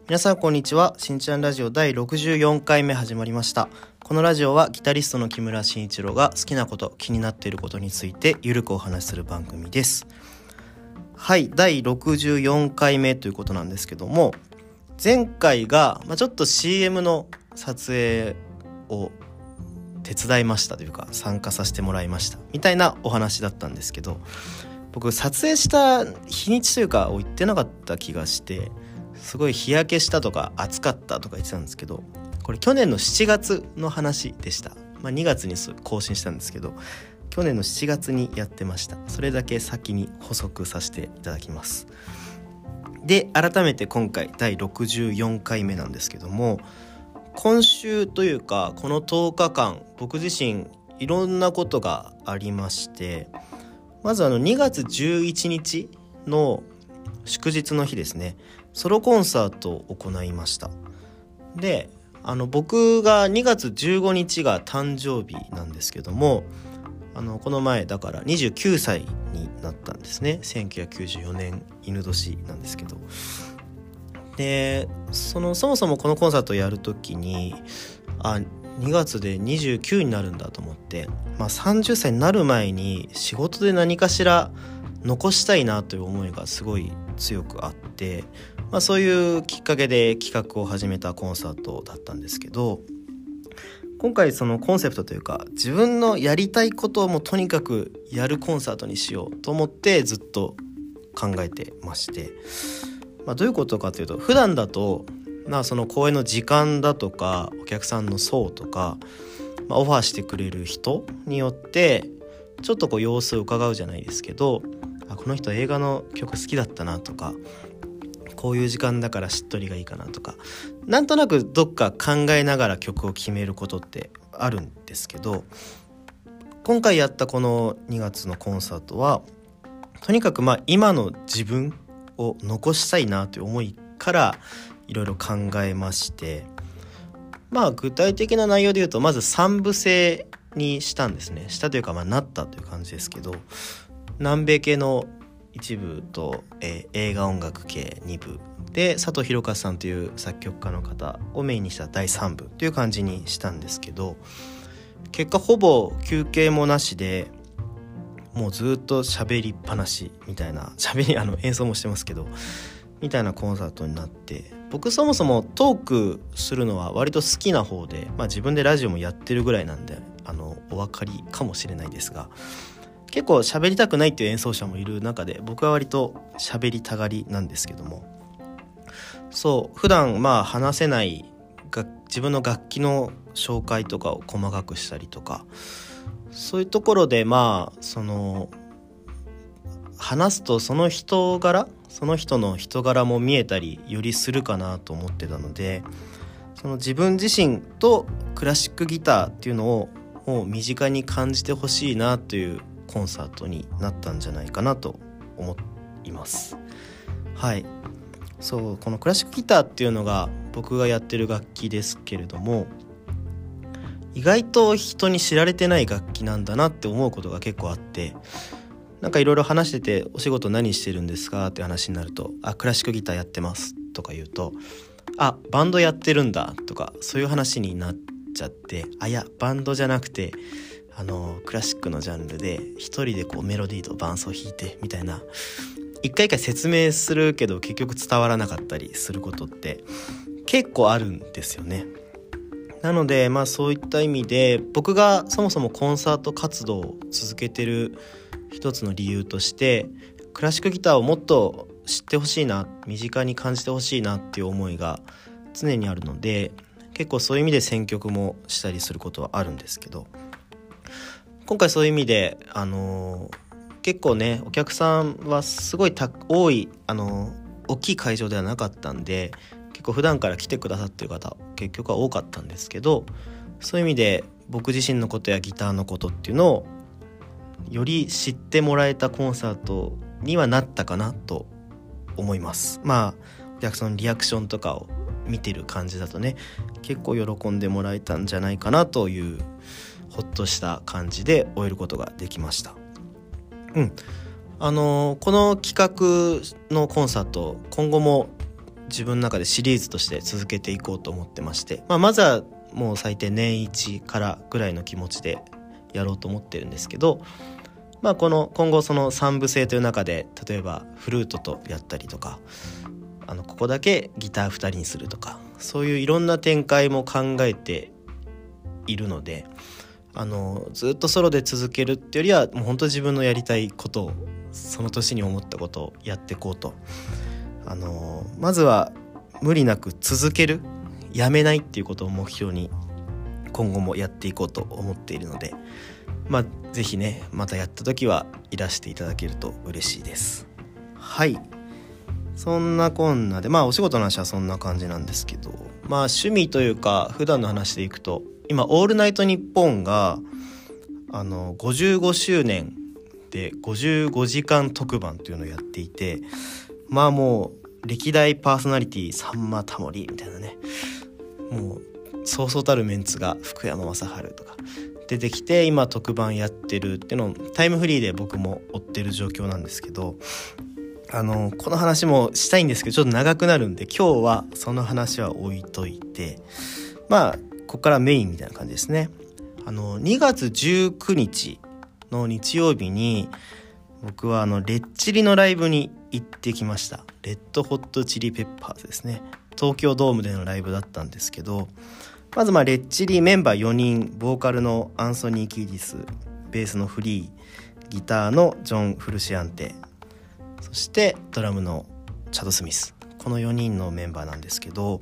皆さんこんにちは。しんちゃんラジオ第64回目始まりました。このラジオはギタリストの木村慎一郎が好きなこと、気になっていることについてゆるくお話しする番組です。はい、第64回目ということなんですけども、前回が、ちょっと CM の撮影を手伝いましたというか参加させてもらいましたみたいなお話だったんですけど、僕撮影した日にちというかを言ってなかった気がして、すごい日焼けしたとか暑かったとか言ってたんですけど、これ去年の7月の話でした。2月に更新したんですけど、去年の7月にやってました。それだけ先に補足させていただきます。で、改めて今回第64回目なんですけども、今週というかこの10日間僕自身いろんなことがありまして、まず2月11日の祝日の日ですね、ソロコンサートを行いました。で、僕が2月15日が誕生日なんですけども、この前だから29歳になったんですね。1994年犬年なんですけど、でそもそもこのコンサートをやるときに2月で29になるんだと思って、30歳になる前に仕事で何かしら残したいなという思いがすごい強くあって、そういうきっかけで企画を始めたコンサートだったんですけど、今回そのコンセプトというか自分のやりたいことをもうとにかくやるコンサートにしようと思ってずっと考えてまして、どういうことかというと、普段だとその公演の時間だとかお客さんの層とか、オファーしてくれる人によってちょっと様子を伺うじゃないですけど、この人映画の曲好きだったなとか、こういう時間だからしっとりがいいかなとか、なんとなくどっか考えながら曲を決めることってあるんですけど、今回やったこの2月のコンサートはとにかく今の自分を残したいなという思いからいろいろ考えまして、具体的な内容で言うとまず3部制にしたんですね。したというかなったという感じですけど、南米系の一部と、映画音楽系2部で佐藤弘和さんという作曲家の方をメインにした第3部という感じにしたんですけど、結果ほぼ休憩もなしでもうずっと喋りっぱなしみたいな、演奏もしてますけどみたいなコンサートになって、僕そもそもトークするのは割と好きな方で、自分でラジオもやってるぐらいなんでお分かりかもしれないですが、結構喋りたくないっていう演奏者もいる中で僕は割と喋りたがりなんですけども、普段話せない自分の楽器の紹介とかを細かくしたりとか、そういうところでその話すとその人の人柄も見えたりよりするかなと思ってたので、その自分自身とクラシックギターっていうのをもう身近に感じてほしいなというコンサートになったんじゃないかなと思います。はい、このクラシックギターっていうのが僕がやってる楽器ですけれども、意外と人に知られてない楽器なんだなって思うことが結構あって、いろいろ話しててお仕事何してるんですかって話になると、クラシックギターやってますとか言うと、バンドやってるんだとかそういう話になっちゃって、いやバンドじゃなくてクラシックのジャンルで一人でメロディーと伴奏弾いてみたいな、一回一回説明するけど結局伝わらなかったりすることって結構あるんですよね。なのでそういった意味で僕がそもそもコンサート活動を続けてる一つの理由として、クラシックギターをもっと知ってほしいな、身近に感じてほしいなっていう思いが常にあるので、結構そういう意味で選曲もしたりすることはあるんですけど、今回そういう意味で結構ねお客さんはすごい多い大きい会場ではなかったんで、結構普段から来てくださってる方結局は多かったんですけど、そういう意味で僕自身のことやギターのことっていうのをより知ってもらえたコンサートにはなったかなと思います。お客さんのリアクションとかを見てる感じだとね、結構喜んでもらえたんじゃないかなというほっとした感じで終えることができました。この企画のコンサート今後も自分の中でシリーズとして続けていこうと思ってまして、まずはもう最低年1からぐらいの気持ちでやろうと思ってるんですけど、今後その3部制という中で例えばフルートとやったりとか、ここだけギター2人にするとか、そういういろんな展開も考えているので、ずっとソロで続けるってよりはもう本当自分のやりたいことをその年に思ったことをやっていこうと、まずは無理なく続ける、やめないっていうことを目標に今後もやっていこうと思っているので、ぜひねまたやった時はいらしていただけると嬉しいです。はい、そんなこんなでお仕事の話はそんな感じなんですけど、趣味というか普段の話でいくと、今オールナイトニッポンが55周年で55時間特番というのをやっていて、もう歴代パーソナリティさんまタモリみたいなね、もうそうそうたるメンツが福山雅治とか出てきて今特番やってるっていうのをタイムフリーで僕も追ってる状況なんですけど、この話もしたいんですけどちょっと長くなるんで今日はその話は置いといて、ここからメインみたいな感じですね。2月19日の日曜日に僕はレッチリのライブに行ってきました。レッドホットチリペッパーズですね。東京ドームでのライブだったんですけど、まずレッチリメンバー4人、ボーカルのアンソニー・キーディス、ベースのフリー、ギターのジョン・フルシアンテ、そしてドラムのチャド・スミス、この4人のメンバーなんですけど、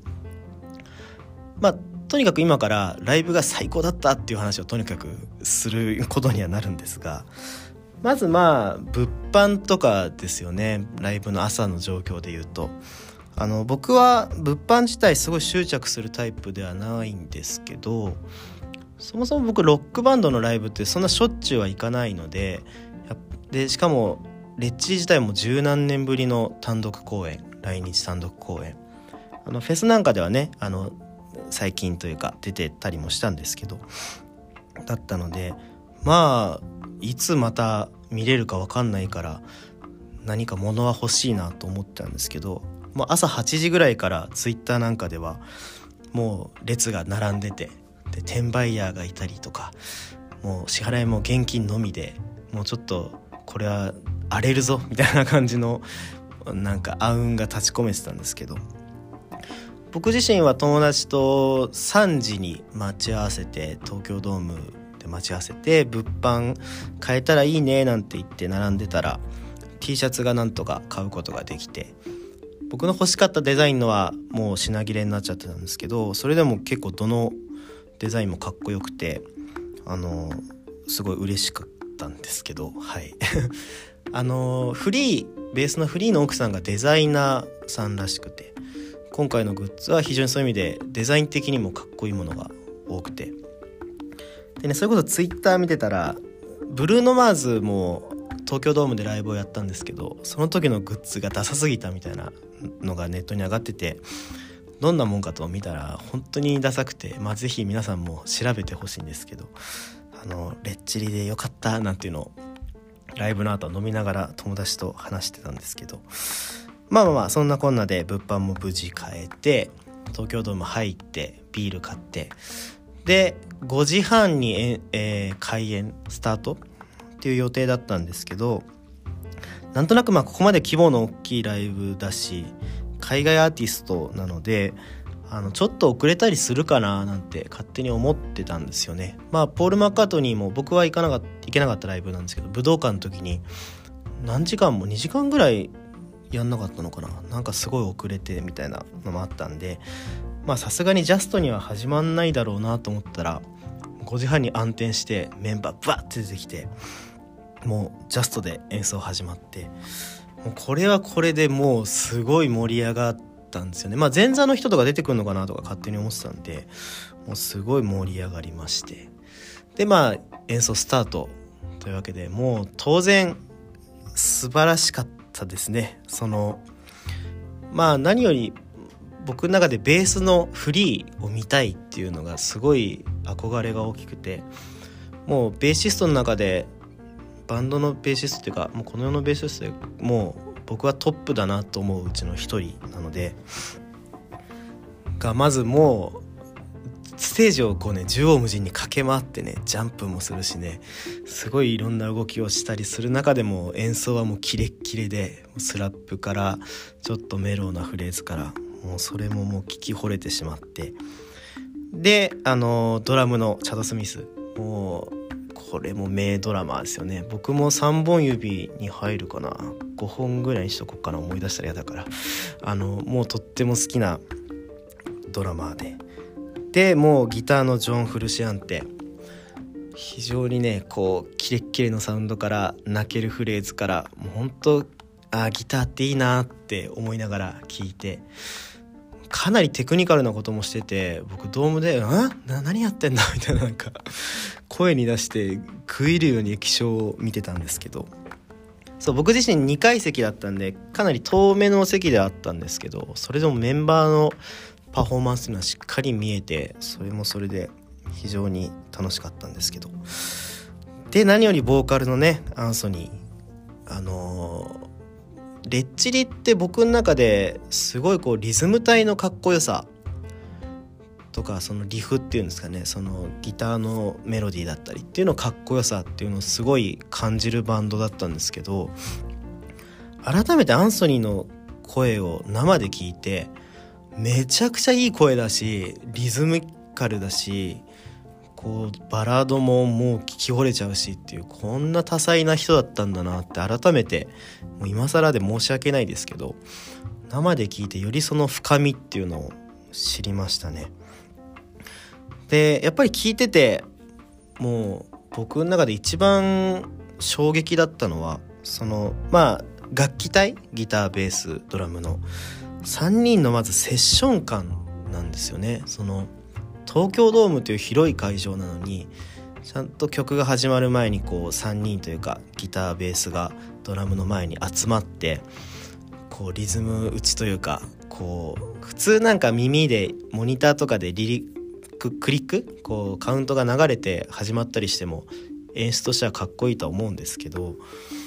とにかく今からライブが最高だったっていう話をとにかくすることにはなるんですが、まず物販とかですよね。ライブの朝の状況で言うと、僕は物販自体すごい執着するタイプではないんですけど、そもそも僕ロックバンドのライブってそんなしょっちゅうは行かないので、しかもレッチリ自体も十何年ぶりの単独公演、来日単独公演、フェスなんかではね最近というか出てたりもしたんですけど、だったのでいつまた見れるか分かんないから何か物は欲しいなと思ったんですけど、朝8時ぐらいからツイッターなんかではもう列が並んでて、で転売ヤーがいたりとか、もう支払いも現金のみで、もうちょっとこれは荒れるぞみたいな感じの暗雲が立ち込めてたんですけど、僕自身は友達と3時に待ち合わせて、東京ドームで待ち合わせて物販買えたらいいねなんて言って並んでたら T シャツがなんとか買うことができて、僕の欲しかったデザインのはもう品切れになっちゃってたんですけど、それでも結構どのデザインもかっこよくてすごい嬉しかったんですけど、はいベースのフリーの奥さんがデザイナーさんらしくて、今回のグッズは非常にそういう意味でデザイン的にもかっこいいものが多くて、でね、それこそツイッター見てたらブルーノマーズも東京ドームでライブをやったんですけど、その時のグッズがダサすぎたみたいなのがネットに上がってて、どんなもんかと見たら本当にダサくて、ぜひ皆さんも調べてほしいんですけど、レッチリでよかったなんていうのをライブの後飲みながら友達と話してたんですけど、そんなこんなで物販も無事買えて、東京ドーム入ってビール買って、で5時半に、開演スタートっていう予定だったんですけど、なんとなくここまで規模の大きいライブだし海外アーティストなのでちょっと遅れたりするかななんて勝手に思ってたんですよね。ポール・マッカートニーも僕は行けなかったライブなんですけど、武道館の時に何時間も2時間ぐらいやんなかったのかな、すごい遅れてみたいなのもあったんで、さすがにジャストには始まんないだろうなと思ったら5時半に暗転してメンバーバッて出てきて、もうジャストで演奏始まって、もうこれはこれでもうすごい盛り上がったんですよね。前座の人とか出てくるのかなとか勝手に思ってたんで、もうすごい盛り上がりまして、で演奏スタートというわけで、もう当然素晴らしかったですね。何より僕の中でベースのフリーを見たいっていうのがすごい憧れが大きくて、もうベーシストの中でバンドのベーシストっていうか、もうこの世のベーシストでもう僕はトップだなと思ううちの一人なので、 がまずもうステージをこうね縦横無尽に駆け回ってねジャンプもするしね、すごいいろんな動きをしたりする中でも演奏はもうキレッキレで、スラップからちょっとメロウなフレーズからもうそれももう聞き惚れてしまって、でドラムのチャド・スミス、もうこれも名ドラマーですよね。僕も3本指に入るかな、5本ぐらいにしとこうかな、思い出したら嫌だからもうとっても好きなドラマーでもうギターのジョン・フルシアンテ、非常にねこうキレッキレのサウンドから泣けるフレーズから、もう本当ギターっていいなって思いながら聴いて、かなりテクニカルなこともしてて、僕ドームで何やってんだみたいな、なんか声に出して食い入るように液晶を見てたんですけど、そう僕自身2階席だったんでかなり遠めの席ではあったんですけど、それでもメンバーのパフォーマンスというのはしっかり見えて、それもそれで非常に楽しかったんですけど、で何よりボーカルのねアンソニー、レッチリって僕の中ですごいこうリズム隊のかっこよさとか、そのリフっていうんですかね、そのギターのメロディーだったりっていうのかっこよさっていうのをすごい感じるバンドだったんですけど、改めてアンソニーの声を生で聞いてめちゃくちゃいい声だし、リズミカルだし、こうバラードももう聞き惚れちゃうしっていう、こんな多彩な人だったんだなって改めて、もう今更で申し訳ないですけど生で聞いてよりその深みっていうのを知りましたね。でやっぱり聞いててもう僕の中で一番衝撃だったのは、その楽器隊、ギターベースドラムの3人のまずセッション感なんですよね。その東京ドームという広い会場なのに、ちゃんと曲が始まる前にこう3人というかギターベースがドラムの前に集まって、こうリズム打ちというか、こう普通なんか耳でモニターとかでクリックこうカウントが流れて始まったりしても演出としてはかっこいいとは思うんですけど、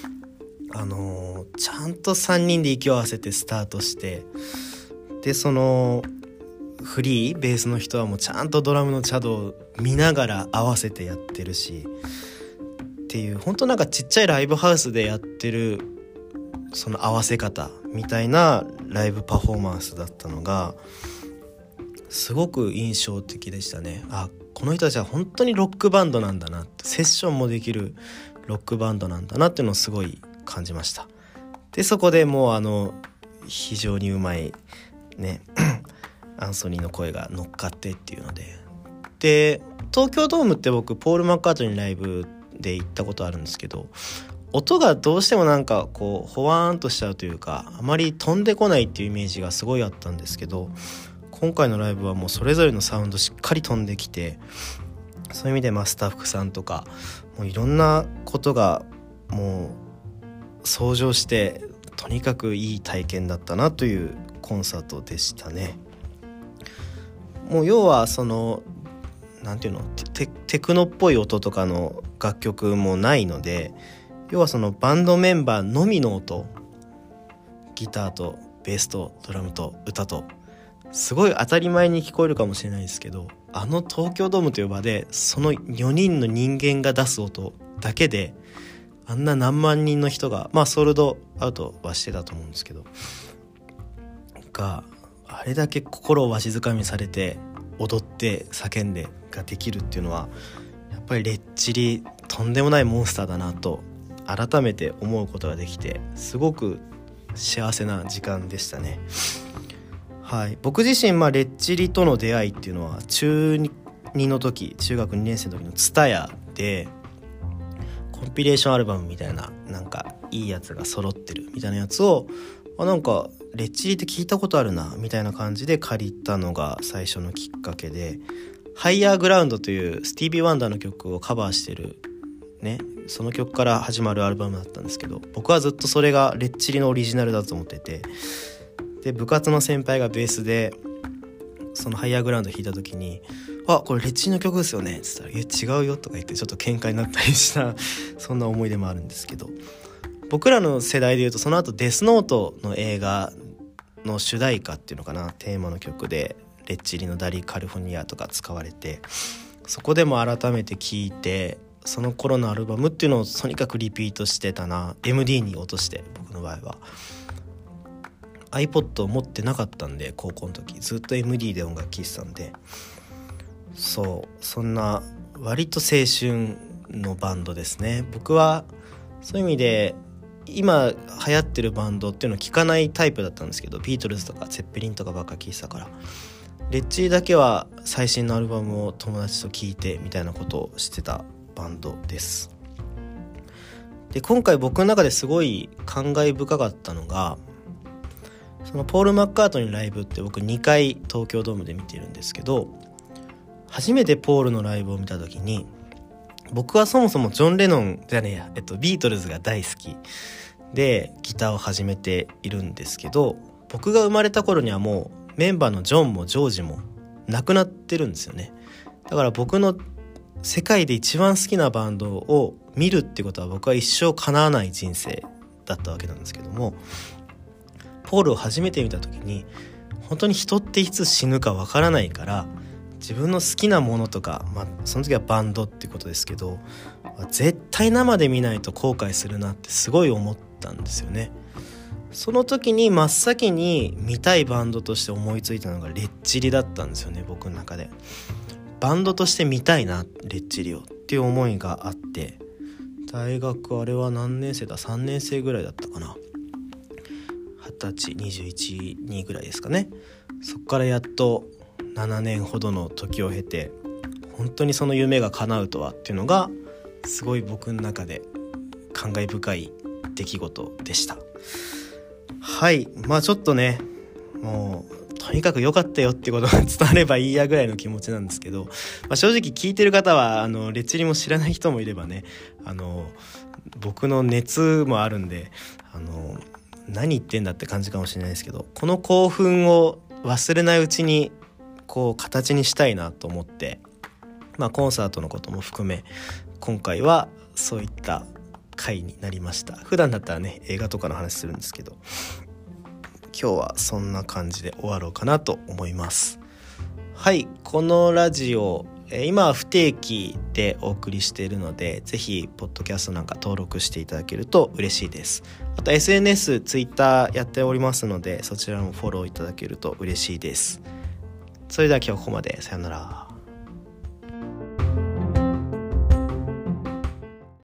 ちゃんと3人で息を合わせてスタートして、でそのフリーベースの人はもうちゃんとドラムのチャドを見ながら合わせてやってるしっていう、本当なんかちっちゃいライブハウスでやってるその合わせ方みたいなライブパフォーマンスだったのがすごく印象的でしたね。この人たちは本当にロックバンドなんだなって、セッションもできるロックバンドなんだなっていうのをすごい感じました。でそこでもう非常にうまいねアンソニーの声が乗っかってっていうので東京ドームって僕ポール・マッカートニーライブで行ったことあるんですけど、音がどうしてもなんかこうほわーんとしちゃうというか、あまり飛んでこないっていうイメージがすごいあったんですけど、今回のライブはもうそれぞれのサウンドしっかり飛んできて、そういう意味でスタッフさんとかもういろんなことがもう相乗してとにかくいい体験だったなというコンサートでしたね。もう要はそのなんていうのテクノっぽい音とかの楽曲もないので、要はそのバンドメンバーのみの音、ギターとベースとドラムと歌と、すごい当たり前に聞こえるかもしれないですけど、東京ドームという場でその4人の人間が出す音だけであんな何万人の人がソールドアウトはしてたと思うんですけどがあれだけ心をわしづかみされて踊って叫んでができるっていうのはやっぱりレッチリとんでもないモンスターだなと改めて思うことができて、すごく幸せな時間でしたね。はい、僕自身レッチリとの出会いっていうのは中2の時、中学2年生の時のTSUTAYAでコンピレーションアルバムみたいな、なんかいいやつが揃ってるみたいなやつをなんかレッチリって聞いたことあるなみたいな感じで借りたのが最初のきっかけで、ハイヤーグラウンドというスティービー・ワンダーの曲をカバーしてるね、その曲から始まるアルバムだったんですけど、僕はずっとそれがレッチリのオリジナルだと思ってて、で部活の先輩がベースでそのハイヤーグラウンド弾いた時にこれレッチリの曲ですよねって言ったら違うよとか言ってちょっと喧嘩になったりしたそんな思い出もあるんですけど、僕らの世代でいうとその後デスノートの映画の主題歌っていうのかな、テーマの曲でレッチリのダリー・カリフォルニアとか使われて、そこでも改めて聴いて、その頃のアルバムっていうのをとにかくリピートしてたな。 MD に落として、僕の場合は iPod を持ってなかったんで、高校の時ずっと MD で音楽聴いてたんで、そんな割と青春のバンドですね。僕はそういう意味で今流行ってるバンドっていうのを聴かないタイプだったんですけど、ビートルズとかセッペリンとかばっか聴いてたから、レッチリだけは最新のアルバムを友達と聴いてみたいなことをしてたバンドです。で、今回僕の中ですごい感慨深かったのが、そのポール・マッカートニーのライブって僕2回東京ドームで見てるんですけど、初めてポールのライブを見た時に、僕はそもそもジョン・レノンビートルズが大好きでギターを始めているんですけど、僕が生まれた頃にはもうメンバーのジョンもジョージも亡くなってるんですよね。だから僕の世界で一番好きなバンドを見るってことは僕は一生叶わない人生だったわけなんですけども、ポールを初めて見た時に、本当に人っていつ死ぬかわからないから、自分の好きなものとか、その時はバンドってことですけど、絶対生で見ないと後悔するなってすごい思ったんですよね。その時に真っ先に見たいバンドとして思いついたのがレッチリだったんですよね。僕の中でバンドとして見たいな、レッチリをっていう思いがあって、大学あれは何年生だ、3年生ぐらいだったかな、20歳21、2ぐらいですかね。そっからやっと7年ほどの時を経て、本当にその夢が叶うとはっていうのがすごい僕の中で感慨深い出来事でした。はい、ちょっとね、もうとにかく良かったよってことが伝わればいいやぐらいの気持ちなんですけど、正直聞いてる方はレッチリも知らない人もいればね、僕の熱もあるんで、何言ってんだって感じかもしれないですけど、この興奮を忘れないうちにこう形にしたいなと思って、コンサートのことも含め今回はそういった回になりました。普段だったらね、映画とかの話するんですけど、今日はそんな感じで終わろうかなと思います。はい、このラジオ今は不定期でお送りしているので、ぜひポッドキャストなんか登録していただけると嬉しいです。あと SNS、Twitter やっておりますので、そちらもフォローいただけると嬉しいです。それでは今日はここまで。さよなら。